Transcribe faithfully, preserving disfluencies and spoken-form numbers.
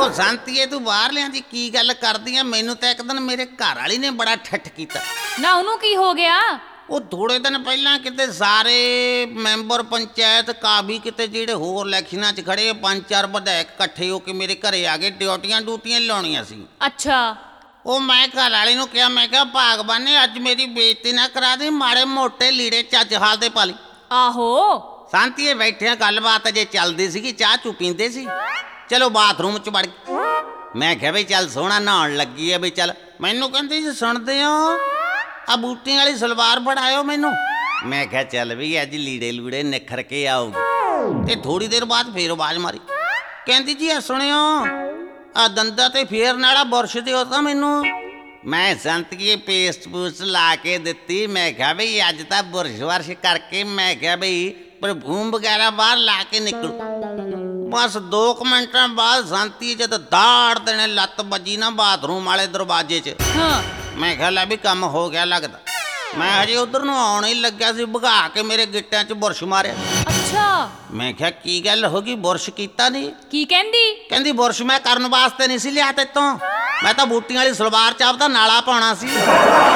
ਉਹ ਸੰਤੀਏ ਤੂੰ ਬਾਹਰਲਿਆਂ ਦੀ ਕੀ ਗੱਲ ਕਰਦੀ ਆ? ਮੈਨੂੰ ਤਾਂ ਇੱਕ ਦਿਨ ਮੇਰੇ ਘਰ ਵਾਲੀ ਨੇ ਬੜਾ ਠੱਠ ਕੀਤਾ। ਨਾ ਉਹਨੂੰ ਕੀ ਹੋ ਗਿਆ? ਉਹ ਥੋੜੇ ਦਿਨ ਪਹਿਲਾਂ ਕਿਤੇ ਸਾਰੇ ਮੈਂਬਰ ਪੰਚਾਇਤ ਕਾਬੀ ਕਿਤੇ ਜਿਹੜੇ ਹੋਰ ਇਲੈਕਸ਼ਨਾਂ 'ਚ ਖੜੇ ਪੰਜ ਚਾਰ ਵਿਧਾਇਕ ਇਕੱਠੇ ਹੋ ਕੇ ਮੇਰੇ ਘਰੇ ਆ ਗਏ। ਡਿਊਟੀਆਂ ਡਿਊਟੀਆਂ ਲਾਉਣੀਆਂ ਸੀ। ਅੱਛਾ। ਉਹ ਮੈਂ ਘਰ ਵਾਲੀ ਨੂੰ ਕਿਹਾ, ਮੈਂ ਕਿਹਾ ਭਾਗਵਾਨ ਨੇ ਅੱਜ ਮੇਰੀ ਬੇਇੱਜ਼ਤੀ ਨਾ ਕਰਾ ਦੇ, ਮਾੜੇ ਮੋਟੇ ਲੀੜੇ ਚੱਜ ਹਾਲ ਦੇ ਪਾ ਲਈ। ਆਹੋ ਸ਼ਾਂਤੀਏ ਬੈਠਿਆਂ ਗੱਲਬਾਤ ਅਜੇ ਚੱਲਦੀ ਸੀਗੀ, ਚਾਹ ਚੂ ਪੀਂਦੇ ਸੀ। ਚਲੋ ਬਾਥਰੂਮ 'ਚ ਵੜ ਗਏ। ਮੈਂ ਕਿਹਾ ਵੀ ਚੱਲ ਸੋਹਣਾ ਨਹਾਉਣ ਲੱਗੀ ਆ ਵੀ ਚੱਲ। ਮੈਨੂੰ ਕਹਿੰਦੀ ਜੀ ਸੁਣਦੇ ਹੋ ਆ ਬੂਟੀਆਂ ਵਾਲੀ ਸਲਵਾਰ ਫੜਾਇਓ ਮੈਨੂੰ। ਮੈਂ ਕਿਹਾ ਚੱਲ ਵੀ ਅੱਜ ਲੀੜੇ ਲੂੜੇ ਨਿਖਰ ਕੇ ਆਊਗੀ। ਤੇ ਥੋੜੀ ਦੇਰ ਬਾਅਦ ਫੇਰ ਆਵਾਜ਼ ਮਾਰੀ, ਕਹਿੰਦੀ ਜੀ ਆ ਸੁਣਿਓ ਆ ਦੰਦਾਂ ਤੇ ਫੇਰਨ ਵਾਲਾ ਬੁਰਸ਼ ਦਿਓ ਤਾਂ ਮੈਨੂੰ। ਮੈਂ ਸੰਤੀਏ ਪੇਸਟ ਪੂਸਟ ਲਾ ਕੇ ਦਿੱਤੀ। ਮੈਂ ਕਿਹਾ ਬਈ ਅੱਜ ਤਾਂ ਬੁਰਸ਼ ਵਰਸ਼ ਕਰਕੇ ਮੈਂ ਕਿਹਾ ਬਈ ਪਰਫਿਊਮ ਵਗੈਰਾ ਬਾਹਰ ਲਾ ਕੇ ਨਿਕਲੂ। ਬਸ ਦੋ ਕੁ ਮਿੰਟਾਂ ਬਾਅਦ ਸ਼ਾਂਤੀ ਜਦ ਦਾੜ ਦੇਣੇ ਲੱਤ ਵੱਜੀ ਨਾ ਬਾਥਰੂਮ ਵਾਲੇ ਦਰਵਾਜ਼ੇ 'ਚ। ਹਾਂ ਮੈਂ ਕਿਹਾ ਲੈ ਵੀ ਕੰਮ ਹੋ ਗਿਆ ਲੱਗਦਾ। ਮੈਂ ਹਜੇ ਉਧਰ ਨੂੰ ਆਉਣ ਹੀ ਲੱਗਿਆ ਸੀ, ਭਗਾ ਕੇ ਮੇਰੇ ਗਿੱਟਿਆਂ 'ਚ ਬੁਰਸ਼ ਮਾਰਿਆ। ਅੱਛਾ। ਮੈਂ ਕਿਹਾ ਕੀ ਗੱਲ ਹੋ ਗਈ, ਬੁਰਸ਼ ਕੀਤਾ ਨਹੀਂ? ਕੀ ਕਹਿੰਦੀ? ਕਹਿੰਦੀ ਬੁਰਸ਼ ਮੈਂ ਕਰਨ ਵਾਸਤੇ ਨਹੀਂ ਸੀ ਲਿਆ ਤੇਤੋਂ, ਮੈਂ ਤਾਂ ਬੂਟੀਆਂ ਵਾਲੀ ਸਲਵਾਰ 'ਚ ਆਪਦਾ ਨਾਲਾ ਪਾਉਣਾ ਸੀ।